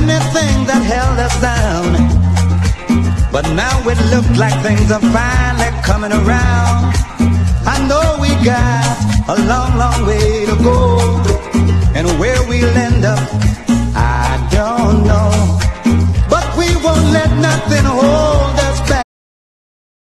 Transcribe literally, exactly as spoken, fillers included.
many things that held us down, but now it looks like things are finally coming around. I know we got a long, long way to go.